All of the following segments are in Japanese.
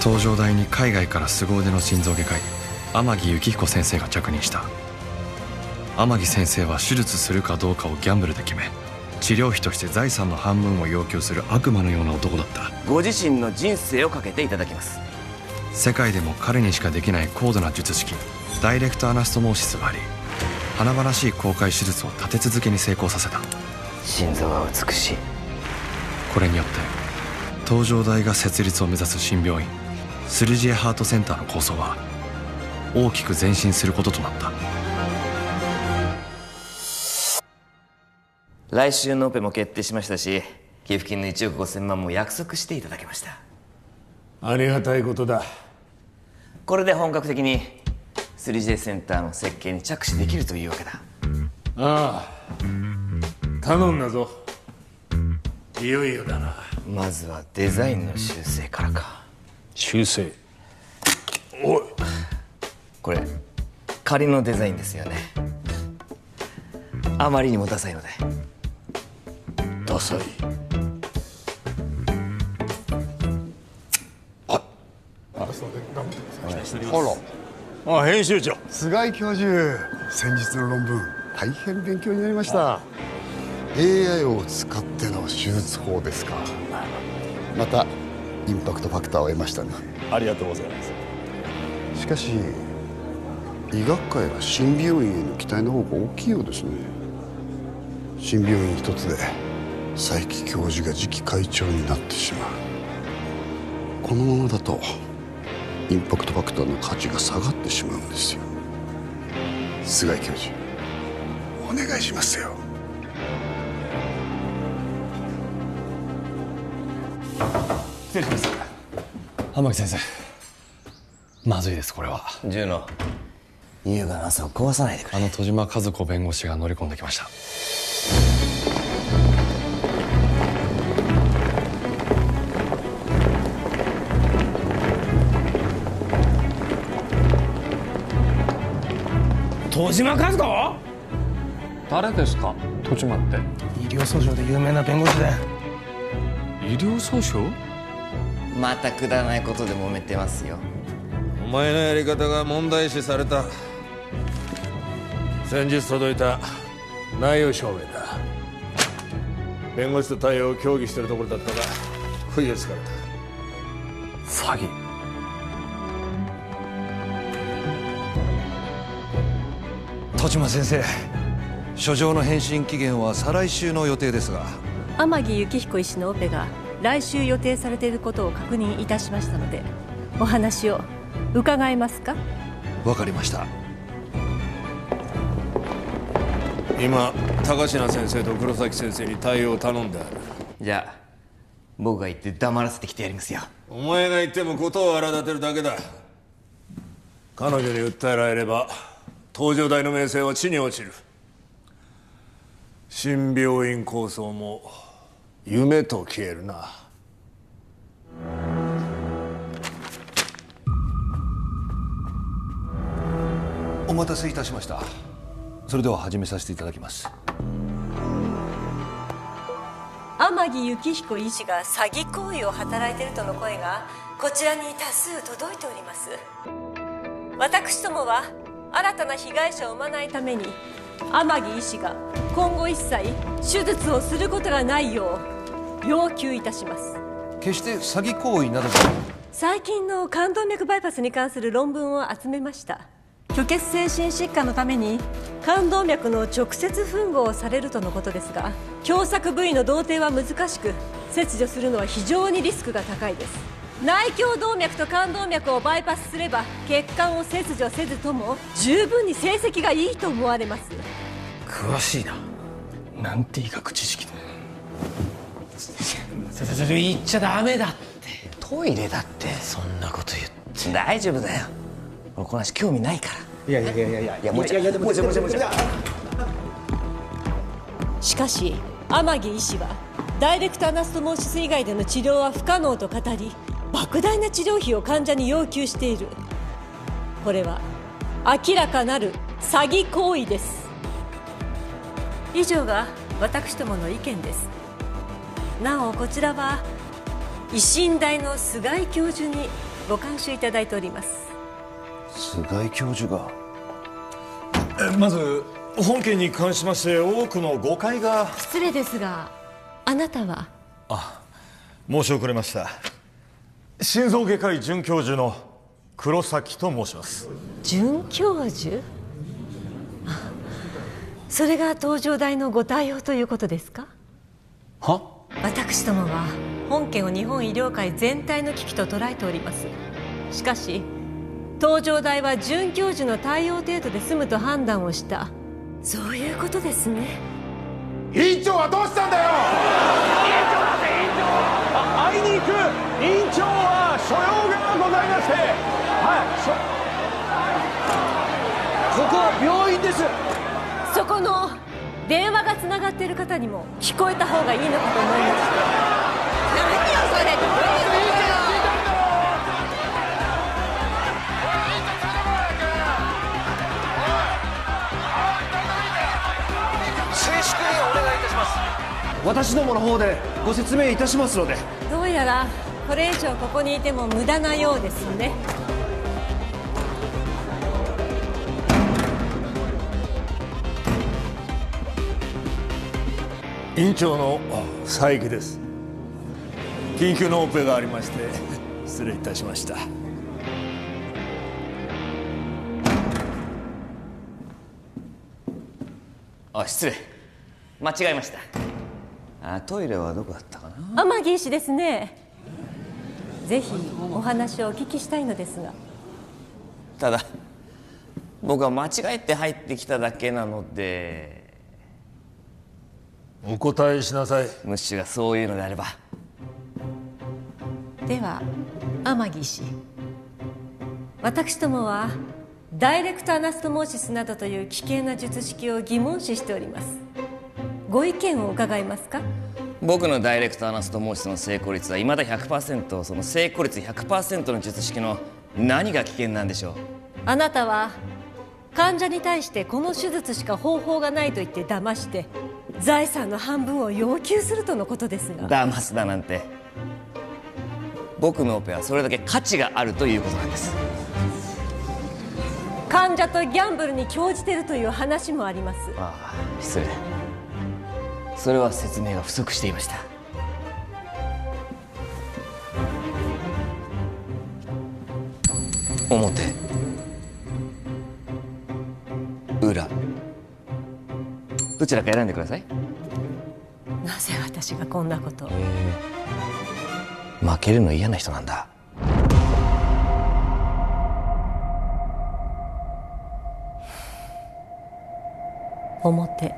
東城大に海外から凄腕の心臓外科医天城幸彦先生が着任した。天城先生は手術するかどうかをギャンブルで決め、治療費として財産の半分を要求する悪魔のような男だった。 ご自身の人生をかけていただきます。 世界でも彼にしかできない高度な術式ダイレクトアナストモーシスがあり、華々しい公開手術を立て続けに成功させた。 心臓は美しい。 これによって東城大が設立を目指す新病院スルジエハートセンターの構想は大きく前進することとなった。 来週のオペも決定しましたし、寄付金の1億5000万も約束していただけました。 ありがたいことだ。 これで本格的にスルジエセンターの設計に着手できるというわけだ。 ああ、頼んだぞ。いよいよだな。 まずはデザインの修正からか。 修正？おい、 これ仮のデザインですよね。あまりにもダサいので。 ダサい？あ、編集長。 菅井教授、先日の論文大変勉強になりました。AI を使っての手術法ですか。またインパクトファクターを得ましたね。 ありがとうございます。 しかし医学界は新病院への期待の方が大きいようですね。新病院一つで佐伯教授が次期会長になってしまう。このままだとインパクトファクターの価値が下がってしまうんですよ。菅井教授、お願いしますよ。 失礼します。天城先生、まずいです。これはジュノ、優雅な朝を壊さないでくれ。 戸島和子弁護士が乗り込んできました。 戸島和子？ 誰ですか、戸島って。 医療訴訟で有名な弁護士だよ。 医療訴訟？ またくだらないことで揉めてますよ。 お前のやり方が問題視された。先日届いた内容証明だ。弁護士と対応を協議しているところだったが不意をつかれた。 詐欺？ 戸島先生、書状の返信期限は再来週の予定ですが。 天城幸彦医師のオペが来週予定されていることを確認いたしましたので、お話を伺えますか？ わかりました。 今高階先生と黒崎先生に対応を頼んである。 じゃあ僕が言って黙らせてきてやりますよ。 お前が言ってもことを荒立てるだけだ。彼女に訴えられれば東城大の名声は地に落ちる。新病院構想も夢と消えるな。 お待たせいたしました。それでは始めさせていただきます。 天城幸彦医師が詐欺行為を働いているとの声がこちらに多数届いております。私どもは新たな被害者を生まないために天城医師が今後一切手術をすることがないよう要求いたします。 決して詐欺行為などで。 最近の冠動脈バイパスに関する論文を集めました。虚血性心疾患のために冠動脈の直接吻合をされるとのことですが、狭窄部位の同定は難しく切除するのは非常にリスクが高いです。内胸動脈と冠動脈をバイパスすれば血管を切除せずとも十分に成績がいいと思われます。 詳しいな。なんて医学知識だ。言っちゃダメだって。 トイレだって。そんなこと言って大丈夫だよ。俺この話興味ないから。いやもうちょい。 しかし天城医師はダイレクトアナストモーシス以外での治療は不可能と語り、莫大な治療費を患者に要求している。これは明らかなる詐欺行為です。以上が私どもの意見です。なおこちらは維新大の菅井教授にご監修いただいております。 菅井教授が。 まず本件に関しまして多くの誤解が。 失礼ですが、あなたは？ 申し遅れました。心臓外科医准教授の黒崎と申します。 准教授？それが東城大のご対応ということですか？ は？ 私どもは本件を日本医療界全体の危機と捉えております。しかし東城大は准教授の対応程度で済むと判断をした、そういうことですね。 委員長はどうしたんだよ。委員長だって委員長。会いに行く。委員長は所用がございまして、 ここは病院です。 そこの電話がつながっている方にも聞こえた方がいいのかと思いまして。何よそれ。 静粛にお願いいたします。私どもの方でご説明いたしますので。 どうやらこれ以上ここにいても無駄なようですね。 委員長の佐伯です。緊急のオペがありまして失礼いたしました。 失礼、間違えました。トイレはどこだったかな。 天城医師ですね。ぜひお話をお聞きしたいのですが。 ただ僕は間違えて入ってきただけなので。 お答えしなさい。 ムッシュがそういうのであれば。 では天城医師、私どもはダイレクトアナストモーシスなどという危険な術式を疑問視しております。ご意見を伺えますか？ 僕のダイレクトアナストモーシスの成功率はいまだ 100%。 その成功率 100% の術式の何が危険なんでしょう。 あなたは患者に対してこの手術しか方法がないと言って騙して財産の半分を要求するとのことですが。 騙すだなんて。僕のオペはそれだけ価値があるということなんです。 患者とギャンブルに興じているという話もあります。 失礼。それは説明が不足していました。表、裏、どちらか選んでください。 なぜ私がこんなことを。 負けるの嫌な人なんだ。 表。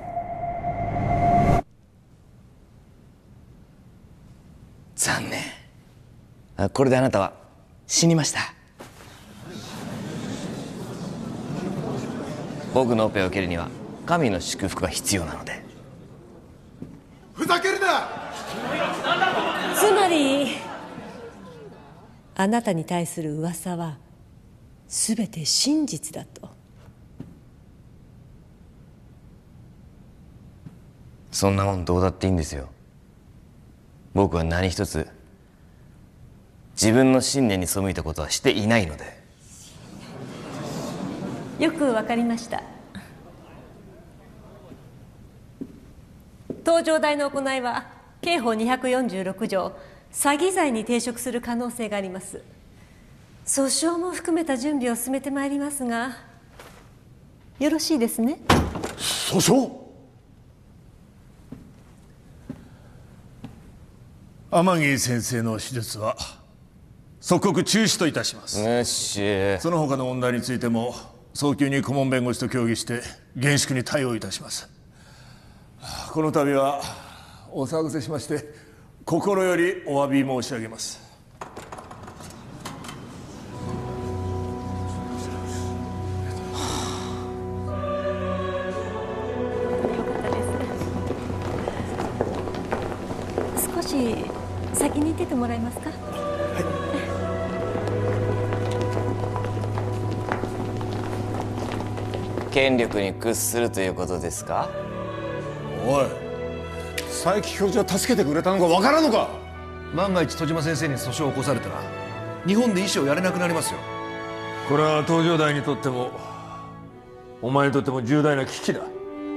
残念。これであなたは死にました。僕のオペを受けるには神の祝福が必要なので。 ふざけるな。 つまりあなたに対する噂は全て真実だと。 そんなもんどうだっていいんですよ。僕は何一つ自分の信念に背いたことはしていないので。 よくわかりました。東城大の行いは刑法246条詐欺罪に抵触する可能性があります。訴訟も含めた準備を進めてまいりますが、よろしいですね。 訴訟？天城先生の手術は即刻中止といたします。 よし。 その他の問題についても早急に顧問弁護士と協議して厳粛に対応いたします。この度はお騒がせしまして心よりお詫び申し上げます。 少し先に出てもらえますか？ 権力に屈するということですか？ おい、佐伯教授は助けてくれたのかわからんのか？ 万が一戸島先生に訴訟を起こされたら日本で医師をやれなくなりますよ。 これは東条大にとってもお前にとっても重大な危機だ。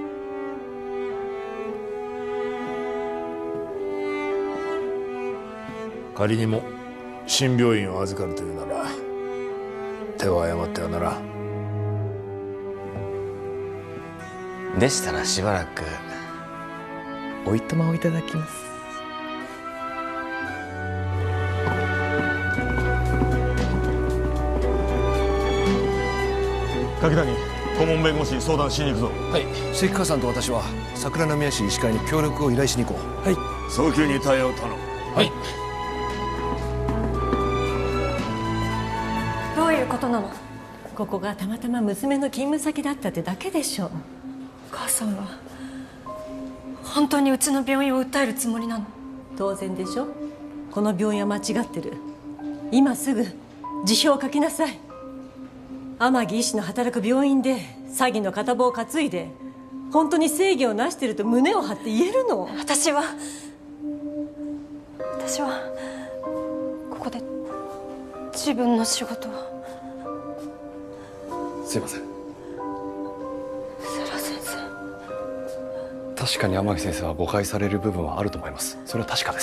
仮にも新病院を預かるというなら手を誤ってはならん。 でしたらしばらくおいとまをいただきます。 柿谷、顧問弁護士に相談しに行くぞ。 はい。関川さんと私は桜宮市医師会に協力を依頼しに行こう。はい。 早急に対応を頼む。 はい。 どういうことなの？ここがたまたま娘の勤務先だったってだけでしょ。お母さんは本当にうちの病院を訴えるつもりなの？ 当然でしょ。この病院は間違ってる。今すぐ辞表を書きなさい。天城医師の働く病院で詐欺の片棒を担いで本当に正義をなしてると胸を張って言えるの？ 私はここで自分の仕事を。 すいません。 世良先生。 確かに天城先生は誤解される部分はあると思います。それは確かです。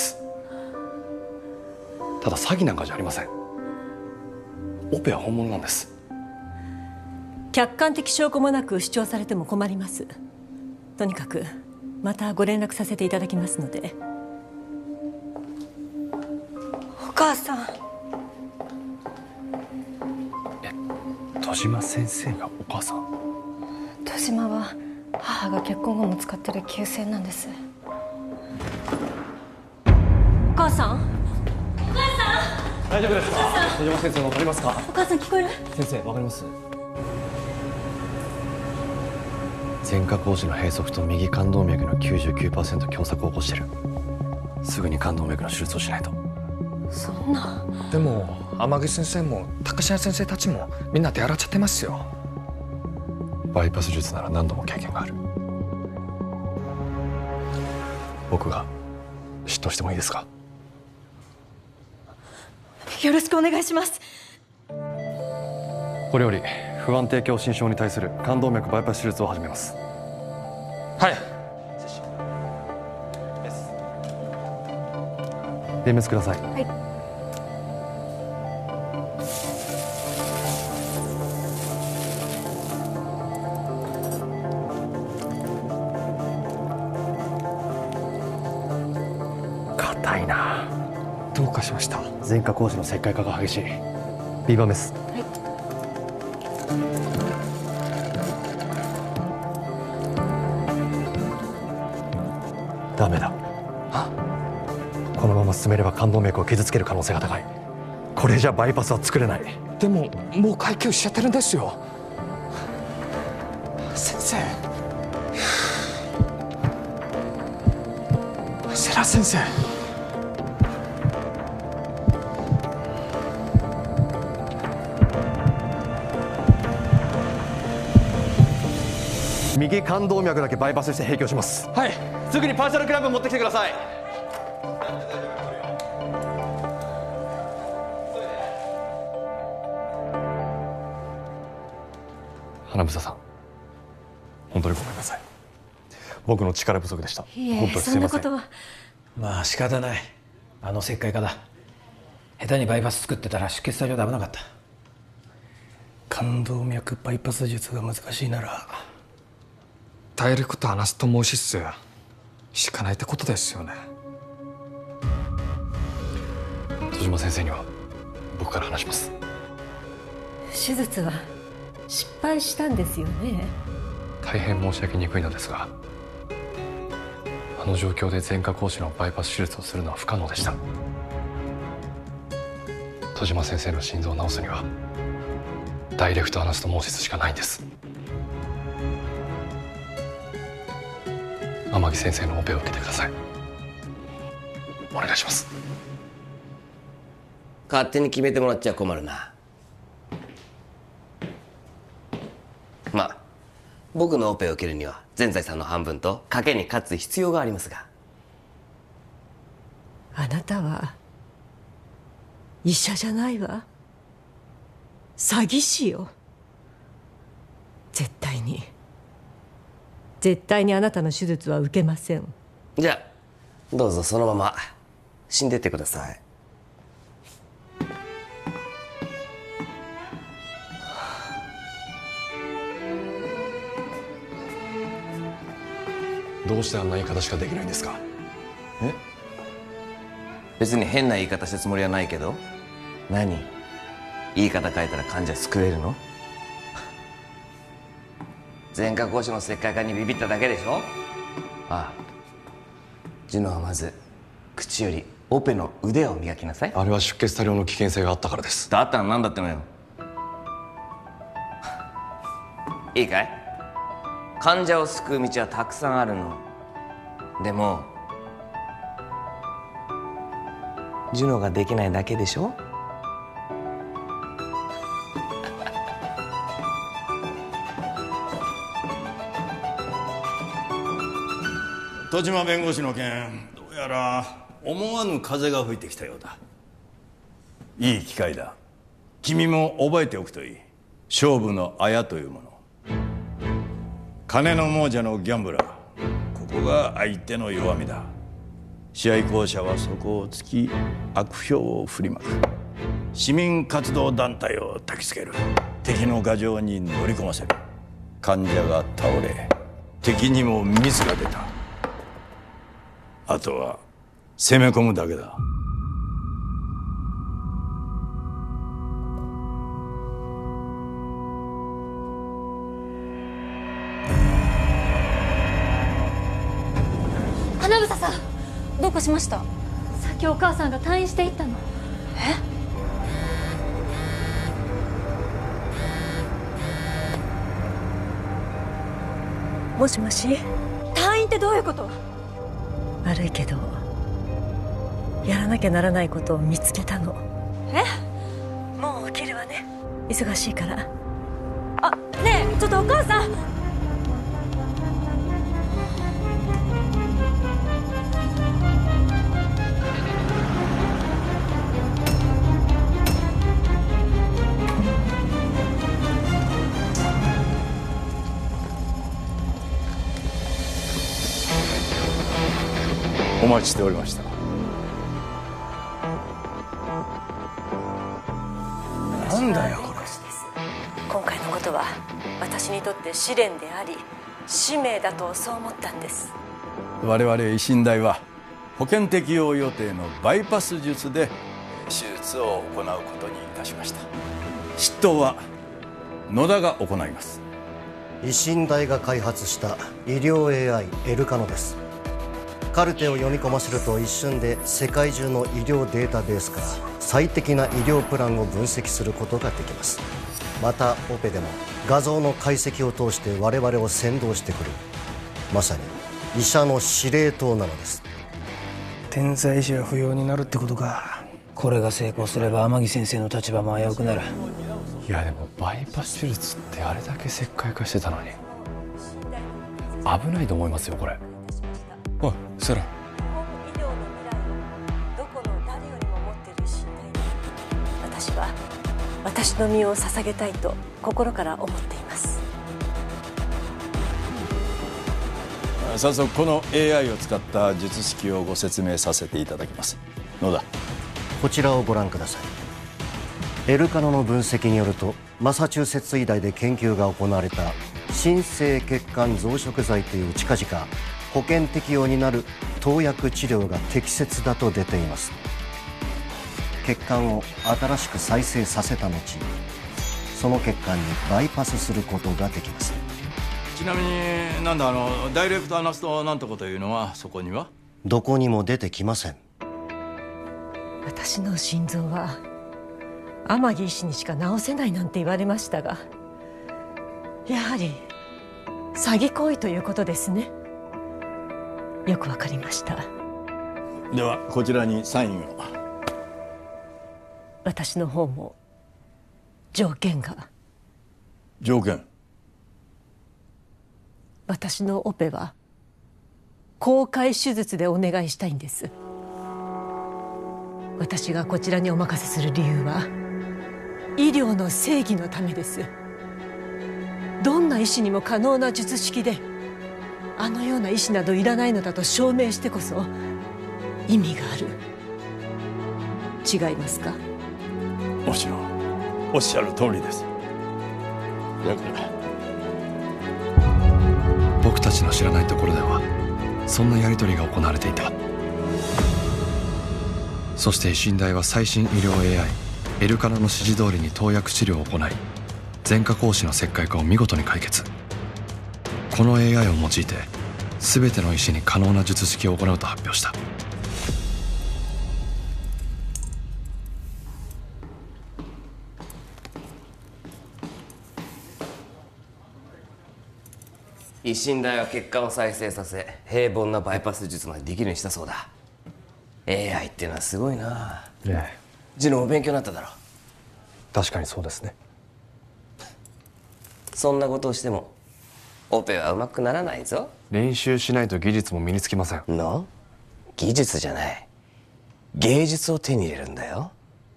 ただ詐欺なんかじゃありません。オペは本物なんです。 客観的証拠もなく主張されても困ります。とにかくまたご連絡させていただきますので。 お母さん。 戸島先生がお母さん？ 戸島は母が結婚後も使ってる旧姓なんです。 お母さん？ 大丈夫ですか？戸島先生わかりますか？ お母さん聞こえる？ 先生わかります？ 前科工事の閉塞と右冠動脈の 99% 狭窄を起こしてる。すぐに冠動脈の手術をしないと。 そんな。 でも天城先生も高階先生たちもみんな手洗っちゃってますよ。 バイパス術なら何度も経験がある。僕が執刀してもいいですか？ よろしくお願いします。 これより不安定狭心症に対する冠動脈バイパス手術を始めます。 はい。 電メスください。 はい。 硬いな。 どうかしました？ 前科工事の石灰化が激しい。ビーバーメス。 はい。 ダメだ。このまま進めれば冠動脈を傷つける可能性が高い。これじゃバイパスは作れない。 でももう開胸しちゃってるんですよ。先生。世良先生。 右冠動脈だけバイパスして閉胸します。 はい。 すぐにパーシャルクランプ持ってきてください。花房さん、本当にごめんなさい。僕の力不足でした。 いえ、 本当にすいません。 そんなことは。 まあ仕方ない。あの石灰化だ。下手にバイパス作ってたら出血作業で危なかった。 冠動脈バイパス術が難しいならダイレクトアナストモーシスしかないってことですよね。 戸島先生には僕から話します。 手術は失敗したんですよね。 大変申し上げにくいのですが、あの状況で前科講師のバイパス手術をするのは不可能でした。戸島先生の心臓を治すにはダイレクトアナストモーシスしかないんです。天城先生のオペを受けてください。お願いします。 勝手に決めてもらっちゃ困るな。まあ僕のオペを受けるには全財産の半分と賭けに勝つ必要がありますが。 あなたは医者じゃないわ。詐欺師よ。絶対にあなたの手術は受けません。 じゃあどうぞそのまま死んでってください。 どうしてあんな言い方しかできないんですか？ 別に変な言い方したつもりはないけど。何？言い方変えたら患者救えるの？前科講師の石灰化にビビっただけでしょ。ああ、ジュノはまず口よりオペの腕を磨きなさい。 あれは出血多量の危険性があったからです。 だったら何だってのよ。いいかい？患者を救う道はたくさんあるの。でもジュノができないだけでしょ。 戸島弁護士の件、どうやら思わぬ風が吹いてきたようだ。いい機会だ。君も覚えておくといい。勝負の綾というもの。金の亡者のギャンブラー、ここが相手の弱みだ。試合巧者はそこを突き悪評を振りまく。市民活動団体を焚きつける。敵の牙城に乗り込ませる。患者が倒れ、敵にもミスが出た。あとは攻め込むだけだ。 花房さん、どうかしました？さっきお母さんが退院していったの。 もしもし。 退院ってどういうこと？ 悪いけどやらなきゃならないことを見つけたの。もう起きるわね。忙しいから。 あ、ねえ、ちょっとお母さん。 お待ちしておりました。なんだよこれ。 今回のことは私にとって試練であり使命だとそう思ったんです。 我々維新大は保険適用予定のバイパス術で手術を行うことにいたしました。執刀は野田が行います。 維新大が開発した医療 AI エルカノです。カルテを読み込ませると一瞬で世界中の医療データベースから最適な医療プランを分析することができます。またオペでも画像の解析を通して我々を先導してくる、まさに医者の司令塔なのです。 天才医師は不要になるってことか。これが成功すれば天城先生の立場も危うくなる。 いやでもバイパス手術ってあれだけ石灰化してたのに危ないと思いますよこれ。おいセラ。 医療の未来をどこの誰よりも持っている医師大に私は私の身を捧げたいと心から思っています。 早速この AI を使った術式をご説明させていただきます。野田、 こちらをご覧ください。エルカノの分析によるとマサチューセッツ医大で研究が行われた新生血管増殖剤という近々保険適用になる投薬治療が適切だと出ています。血管を新しく再生させた後、その血管にバイパスすることができます。 ちなみになんだダイレクトアナストなんてこというのはそこにはどこにも出てきません。 私の心臓は天城医師にしか治せないなんて言われましたが、やはり詐欺行為ということですね。よくわかりました。 ではこちらにサインを。 私の方も条件が。 条件？ 私のオペは公開手術でお願いしたいんです。 私がこちらにお任せする理由は医療の正義のためです。どんな医師にも可能な術式であのような医師などいらないのだと証明してこそ意味がある。違いますか？ もちろんおっしゃる通りです。だから僕たちの知らないところではそんなやり取りが行われていた。そして維新大は最新医療 AI エルカナの指示通りに投薬治療を行い、前科講師の石灰化を見事に解決。この AI を用いて全ての医師に可能な術式を行うと発表した。 維新大は血管を再生させ平凡なバイパス術までできるようにしたそうだ。 AI っていうのはすごいな。ジノも勉強になっただろ。 確かにそうですね。 そんなことをしてもオペはうまくならないぞ。 練習しないと技術も身につきません。 技術じゃない、芸術を手に入れるんだよ。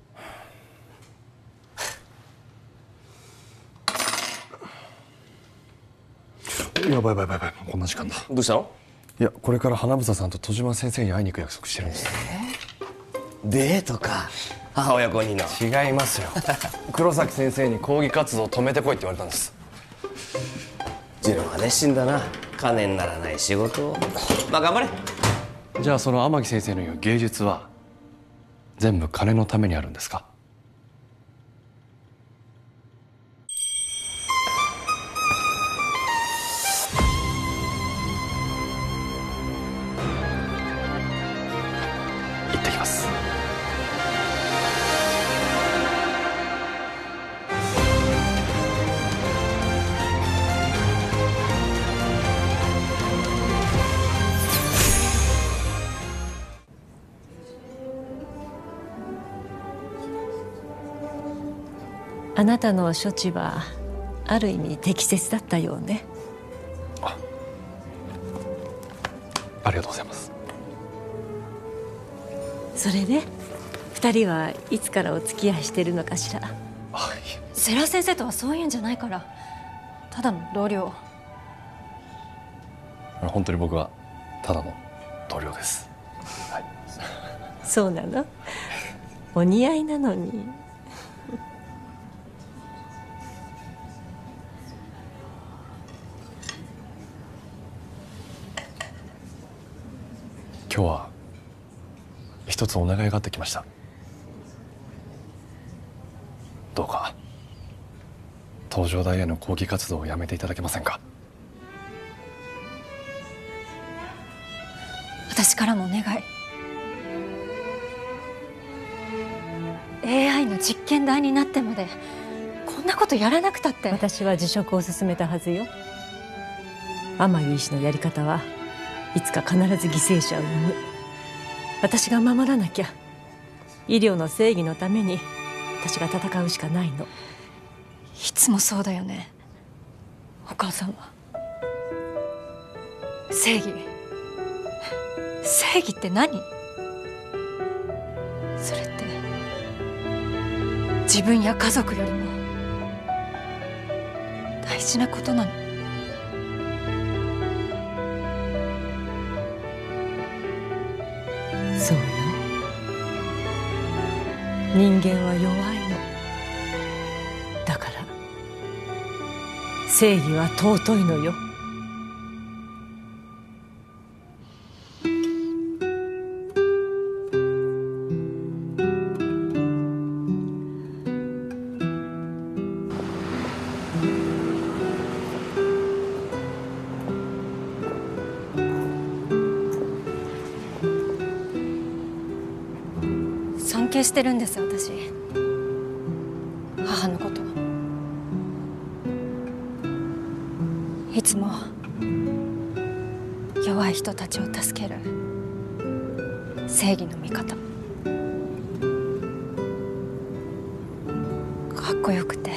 やばいやばいやばい、こんな時間だ。 どうしたの？ いや、これから花房さんと戸島先生に会いに行く約束してるんです。 デートか。母親5人の。 違いますよ。黒崎先生に講義活動を止めてこいって言われたんです。 ジローは熱心だな。金にならない仕事を。まあ頑張れ。 じゃあその天城先生の言う芸術は全部金のためにあるんですか？行ってきます。 あなたの処置はある意味適切だったようね。 ありがとうございます。 それで2人はいつからお付き合いしてるのかしら？ 世良先生とはそういうんじゃないから、ただの同僚。 本当に僕はただの同僚です。はい、 そうなの？お似合いなのに。 今日は一つお願いがあってきました。どうか東城大への抗議活動をやめていただけませんか？ 私からもお願い。 AI の実験台になってまでこんなことやらなくたって。 私は辞職を勧めたはずよ。天城医師のやり方はいつか必ず犠牲者を生む。私が守らなきゃ。医療の正義のために私が戦うしかないの。 いつもそうだよね、お母さんは。正義って何？それって自分や家族よりも大事なことなの。 そうよ。人間は弱いの。だから正義は尊いのよ。 尊敬してるんです私、母のこと。いつも弱い人たちを助ける正義の味方。かっこよくて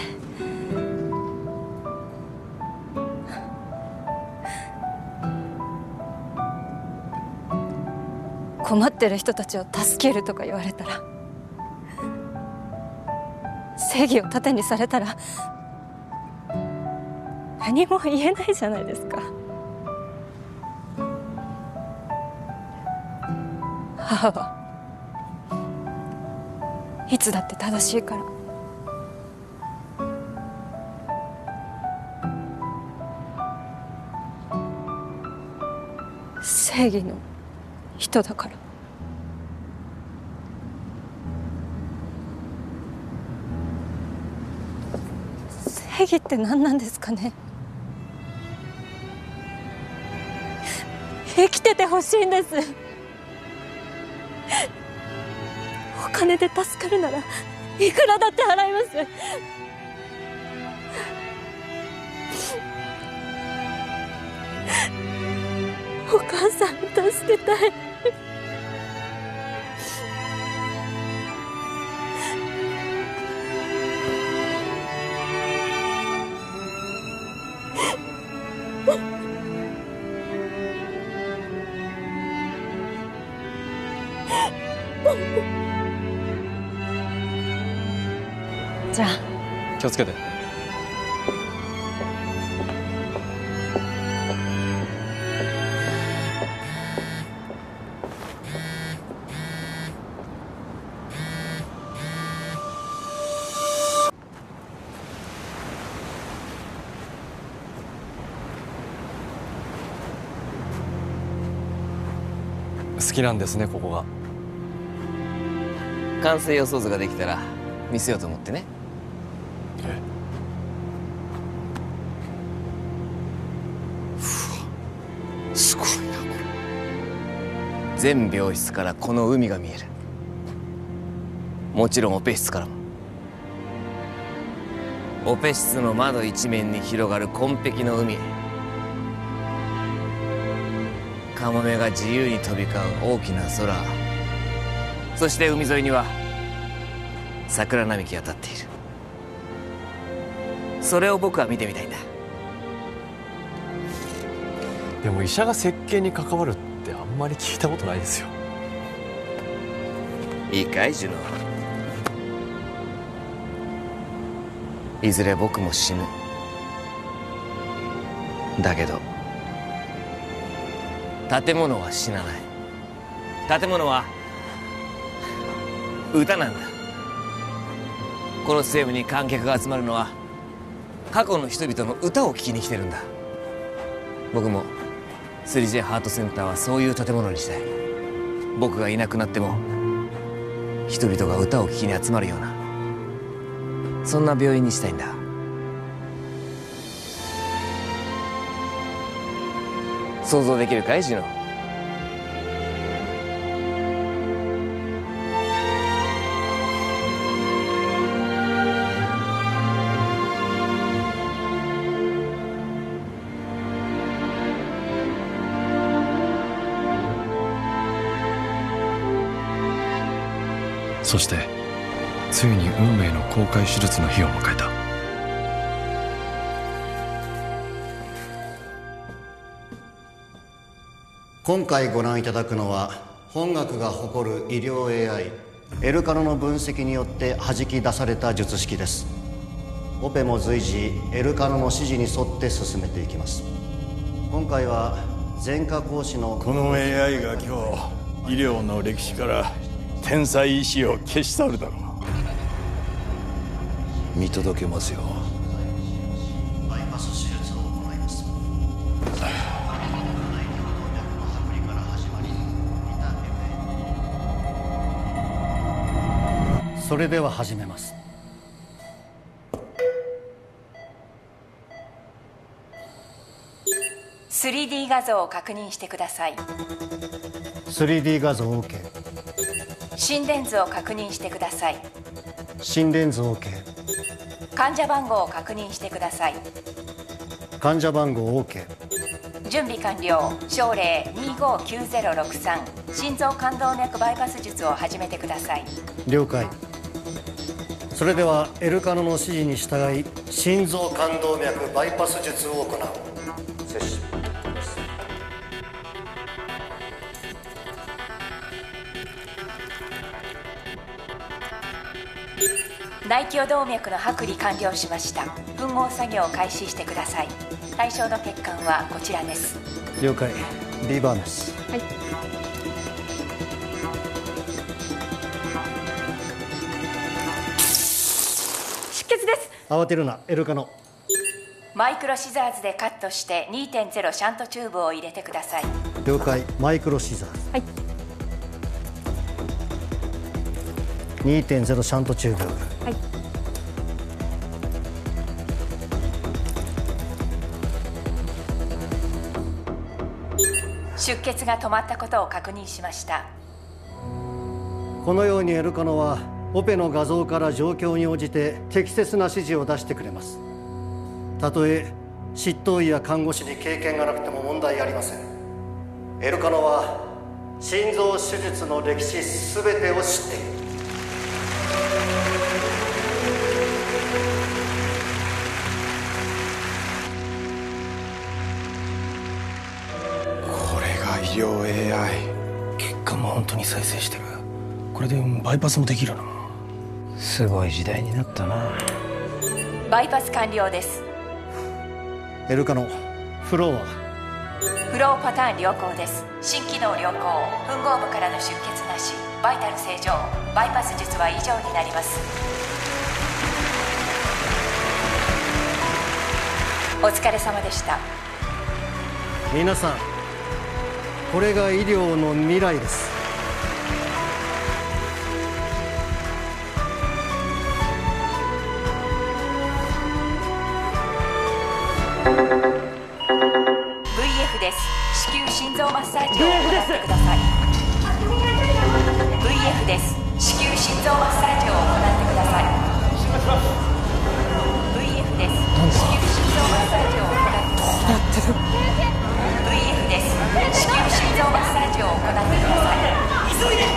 困ってる人たちを助けるとか言われたら、正義を盾にされたら何も言えないじゃないですか。母はいつだって正しいから。正義の人だから。正義って何なんですかね。生きててほしいんです。お金で助かるならいくらだって払います。お母さんを助けたい。じゃあ気をつけて。好きなんですね、ここが。 完成予想図ができたら見せようと思ってね。 すごいな、これ。全病室からこの海が見える。もちろんオペ室からも。オペ室の窓一面に広がる紺碧の海。カモメが自由に飛び交う大きな空。そして海沿いには桜並木が立っている。それを僕は見てみたいんだ。 でも医者が設計に関わるってあんまり聞いたことないですよ。 いいかい、ジュノ。いずれ僕も死ぬ。だけど建物は死なない。建物は歌なんだ。コロッセウムに観客が集まるのは過去の人々の歌を聴きに来てるんだ。僕も 3J ハートセンターはそういう建物にしたい。僕がいなくなっても人々が歌を聴きに集まるような、そんな病院にしたいんだ。想像できるかい、ジュノ。 そしてついに運命の公開手術の日を迎えた。 今回ご覧いただくのは本学が誇る医療 AI エルカノの分析によって弾き出された術式です。オペも随時エルカノの指示に沿って進めていきます。今回は前科講師のこの AI が今日医療の歴史から天才医師を消し去るだろう。見届けますよ。 バイパス手術を行います。それでは始めます。 3D 画像を確認してください。 3D 画像 OK。 心電図を確認してください。 心電図 OK。 患者番号を確認してください。 患者番号 OK。 準備完了。症例259063心臓冠動脈バイパス術を始めてください。 了解。それではエルカノの指示に従い心臓冠動脈バイパス術を行う。接種。 内胸動脈の剥離完了しました。吻合作業を開始してください。対象の血管はこちらです。 了解。リバーナス。 はい。出血です。 慌てるな。エルカノ。 マイクロシザーズでカットして 2.0 シャントチューブを入れてください。 了解。マイクロシザーズ。 はい。 2.0 シャントチューブ。 はい。 出血が止まったことを確認しました。 このようにエルカノはオペの画像から状況に応じて適切な指示を出してくれます。たとえ執刀医や看護師に経験がなくても問題ありません。エルカノは心臓手術の歴史すべてを知っている。 これが医療 AI。 血管も本当に再生してる。これでバイパスもできるの。 すごい時代になったな。 バイパス完了です。 エルカノ、フローは？ フローパターン良好です。心機能良好。吻合部からの出血なし。バイタル正常。バイパス術は以上になります。お疲れ様でした。 皆さん、これが医療の未来です。 VF です。子宮心臓マッサージを行ってください。VF です。子宮心臓マッサージを行ってください。VF です。子宮心臓マッサージを行ってください。VF です。子宮心臓マッサージを行ってください。急いで。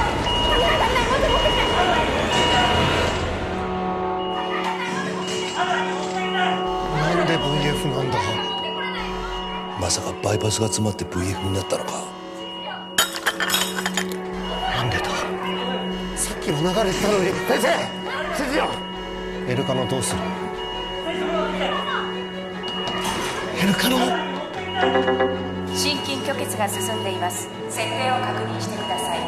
なんで VF なんだ？まさかバイパスが詰まって VF になったのか？ なんでだ？さっきも流れてたのに。先生！先生よ！エルカノどうする？エルカノ！ 心筋虚血が進んでいます。設定を確認してください。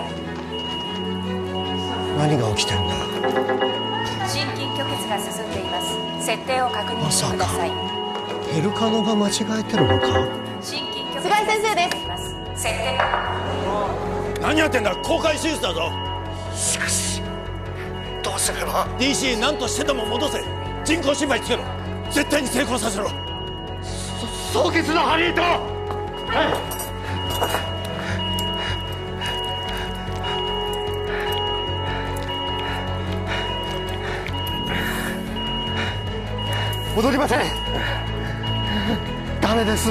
何が起きてんだ？ 心筋虚血が進んでいます。設定を確認してください。 エルカノが間違えてるのか？ 心筋虚血が進んでいます。設定。 何やってんだ。公開手術だぞ。 しかしどうすれば。 DC 何としてでも戻せ。人工心肺つけろ。絶対に成功させろ。 双血のハリート。戻りません。ダメです。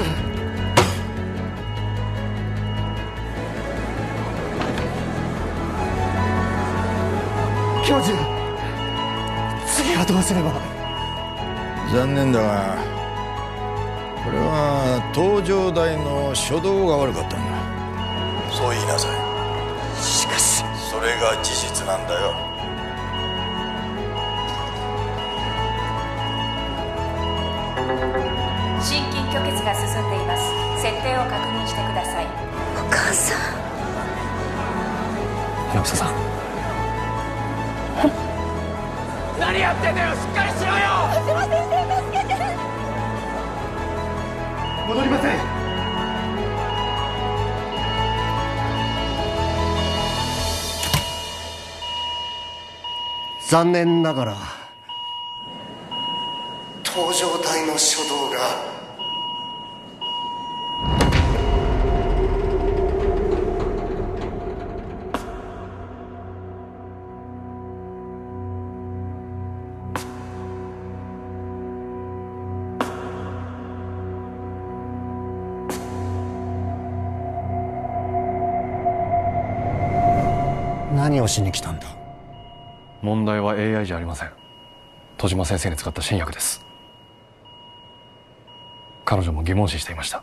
教授、次はどうすれば。 残念だがこれは搭乗台の初動が悪かったんだ。 そう言いなさい。 しかしそれが事実なんだよ。 心筋虚血が進んでいます。設定を確認してください。 お母さん。 山下さん。 何やってんだよ。しっかりしろよ。 橋本先生、助けて。 戻りません。残念ながら搭乗台の初動が。何をしに来たんだ？ 問題は AI じゃありません。戸島先生に使った新薬です。彼女も疑問視していました。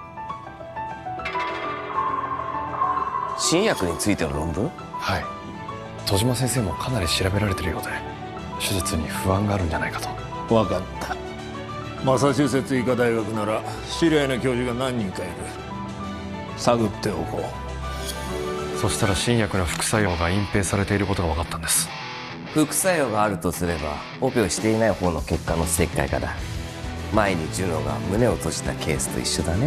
新薬についての論文？ はい。 戸島先生もかなり調べられてるようで、手術に不安があるんじゃないかと。 分かった。マサチューセッツ医科大学なら知り合いの教授が何人かいる。探っておこう。そしたら新薬の副作用が隠蔽されていることが分かったんです。 副作用があるとすればオペをしていない方の血管の切開化だ。前にジュノが胸を閉じたケースと一緒だね。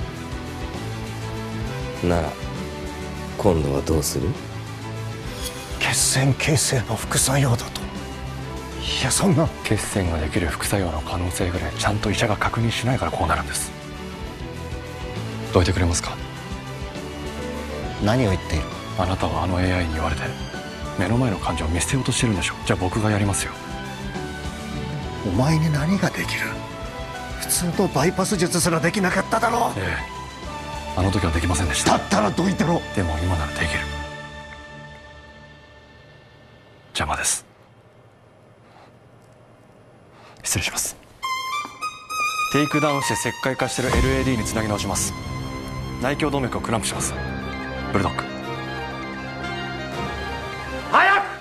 なら今度はどうする？ 血栓形成の副作用だと。いや、そんな。 血栓ができる副作用の可能性ぐらいちゃんと医者が確認しないからこうなるんです。どいてくれますか？ 何を言っている？ あなたはあの AI に言われて目の前の患者を見捨てようとしてるんでしょ。じゃあ僕がやりますよ。 お前に何ができる？普通のバイパス術すらできなかっただろう。 ええ、あの時はできませんでした。 だったらどいてろ。 でも今ならできる。邪魔です。失礼します。テイクダウンして石灰化してる LAD につなぎ直します。内胸動脈をクランプします。ブルドッグ。 早く。はい、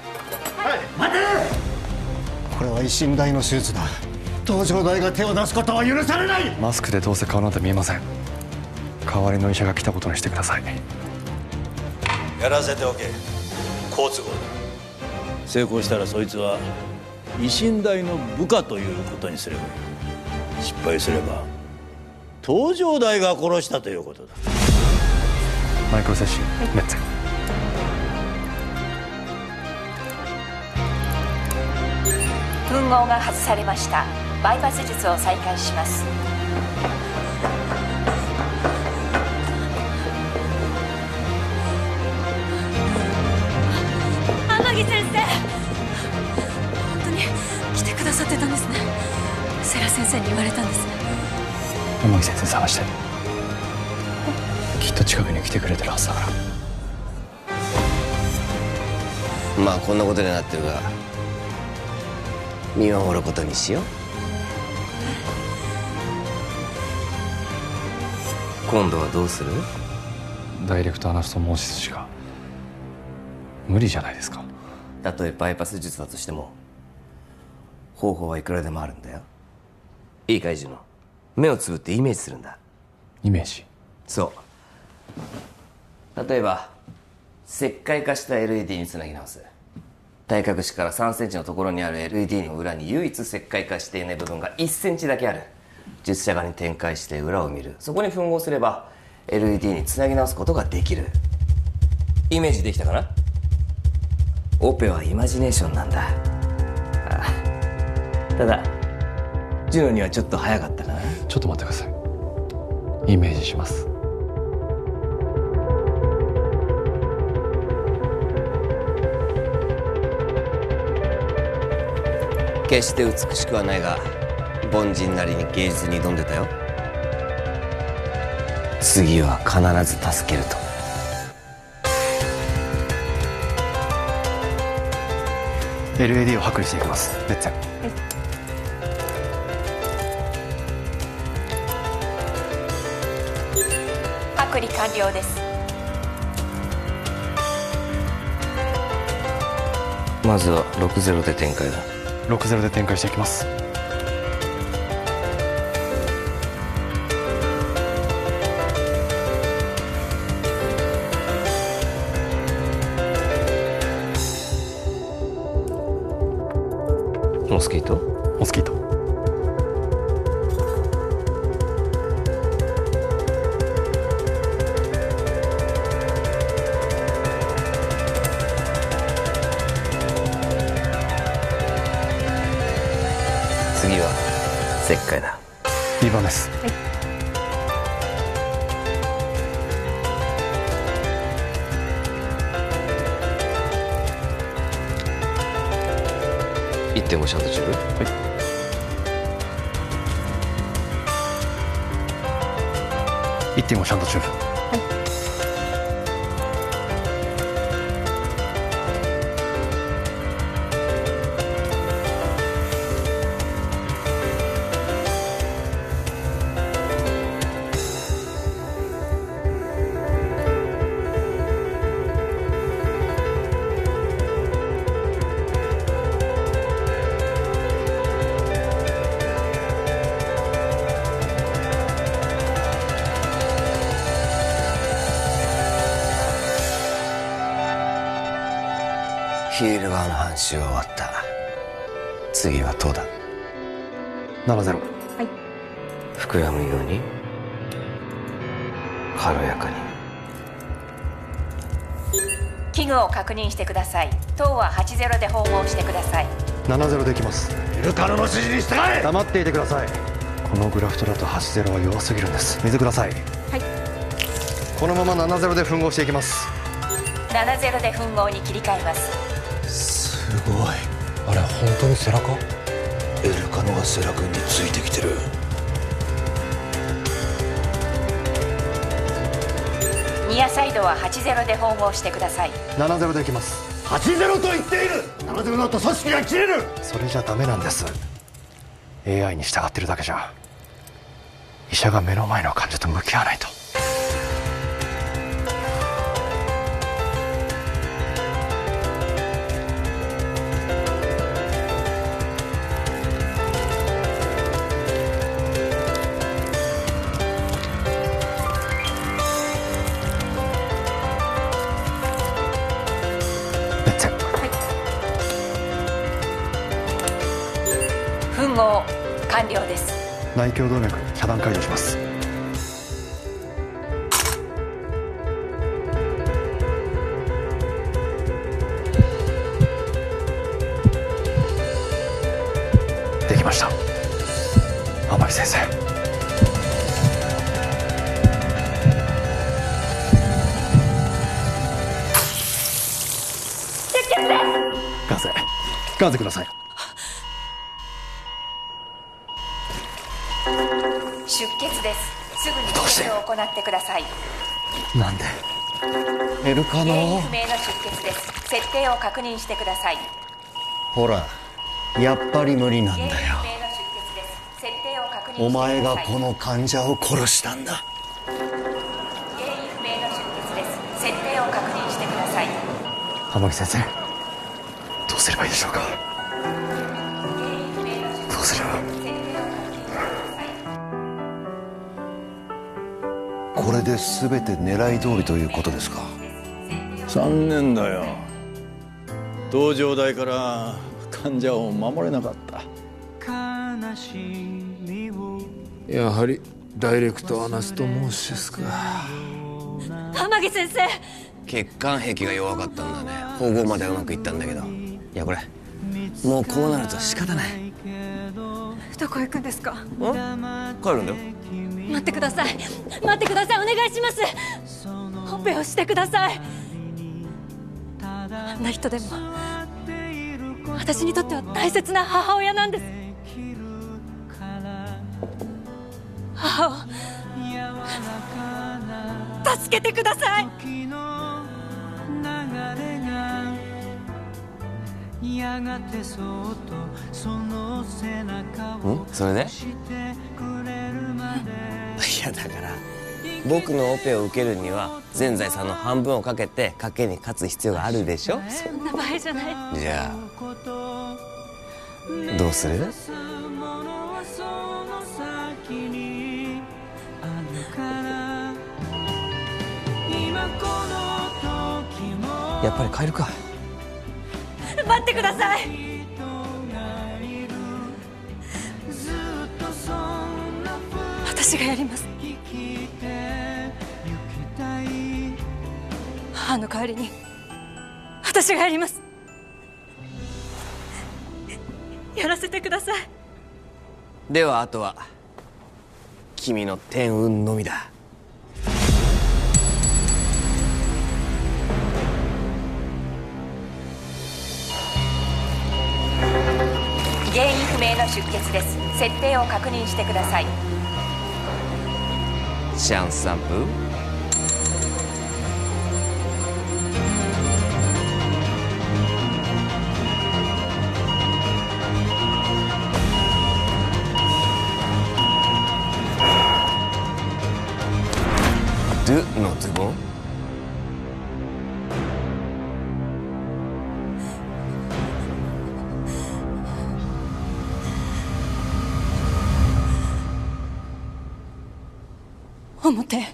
待て。これは維新大の手術だ。東条大が手を出すことは許されない。 マスクでどうせ顔なんて見えません。代わりの医者が来たことにしてください。 やらせておけ。好都合だ。成功したらそいつは維新大の部下ということにすればいい。失敗すれば東条大が殺したということだ。 マイクロ接種、メッツェ。 吻合が外されました。バイパス術を再開します。 天城先生、本当に来てくださってたんですね。世良先生に言われたんです。 天城先生探してきっと近くに来てくれてるはずだから。 まあこんなことになってるが見守ることにしよう。今度はどうする？ ダイレクトアナストモーシスしか無理じゃないですか。 たとえバイパス術だとしても方法はいくらでもあるんだよ。いいかい、ジュノ。目をつぶってイメージするんだ。 イメージ？ そう。例えば石灰化した LED につなぎ直す。対角視から3センチのところにある LED の裏に唯一石灰化していない部分が1センチだけある。術者側に展開して裏を見る。そこに吻合すれば LED につなぎ直すことができる。イメージできたかな？オペはイマジネーションなんだ。ああ、ただジュノにはちょっと早かったかな。 ちょっと待ってください。イメージします。 決して美しくはないが凡人なりに芸術に挑んでたよ。次は必ず助けると。 LED を剥離していきます。レッツェ。 剥離完了です。 まずは60で展開だ。 60で展開していきます。 モスキート？ モスキート。 次は石灰だ。 2番です。 はい。 1.5 シャントチューブ。 はい。1.5 シャントチューブ。 ヒール側の半周は終わった。次は東だ。 70。 膨らむように軽やかに。 器具を確認してください。東は80で縫合してください。 70できます。 イルカノの指示に従え。 黙っていてください。このグラフトだと80は弱すぎるんです。水ください。 はい。 このまま70で吻合していきます。 70で吻合に切り替えます。 すごい。あれ本当にセラか？エルカノがセラ君についてきてる。 ニアサイドは80で縫合してください。 70できます。 80と言っている。70だと組織が切れる。 それじゃダメなんです。 AI に従ってるだけじゃ医者が目の前の患者と向き合わないと。 吻合完了です。 内胸動脈遮断解除します。できました。天城先生。ガーゼください。 出血です。すぐに輸血を行ってください。 なんでエルカ原因ノ。 不明の出血です。設定を確認してください。 ほらやっぱり無理なんだよ。 原因不明の出血です。設定を確認してください。 お前がこの患者を殺したんだ。 原因不明の出血です。設定を確認してください。 天城先生どうすればいいでしょうか。どうすれば。 これで全て狙い通りということですか。 残念だよ。同情代から患者を守れなかった。 やはりダイレクトアナストモーシスか。 天城先生。 血管壁が弱かったんだね。縫合まではうまくいったんだけど、いやこれもうこうなると仕方ない。 どこ行くんですか。 帰るんだよ。 待ってください。待ってください。お願いします。オペをしてください。あんな人でも私にとっては大切な母親なんです。母を助けてください。 それで？いやだから僕のオペを受けるには全財産の半分をかけて賭けに勝つ必要があるでしょ。 そんな場合じゃない。 じゃあどうする？やっぱり帰るか。 待ってください。私がやります。母の代わりに私がやります。やらせてください。 ではあとは君の天運のみだ。 原因不明の出血です。設定を確認してください。 シャンス散布。ドゥのズボン。 表。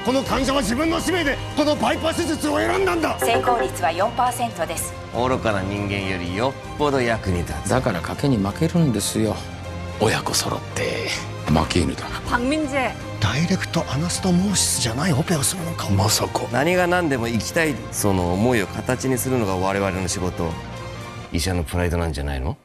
この患者は自分の使命でこのバイパス術を選んだんだ。 成功率は 4% です。 愚かな人間よりよっぽど役に立つ。 だから賭けに負けるんですよ。親子揃って負け犬だ。 박민재 ダイレクトアナストモーシスじゃないオペをするのか。まさか。 何が何でも生きたいその思いを形にするのが我々の仕事、医者のプライドなんじゃないの？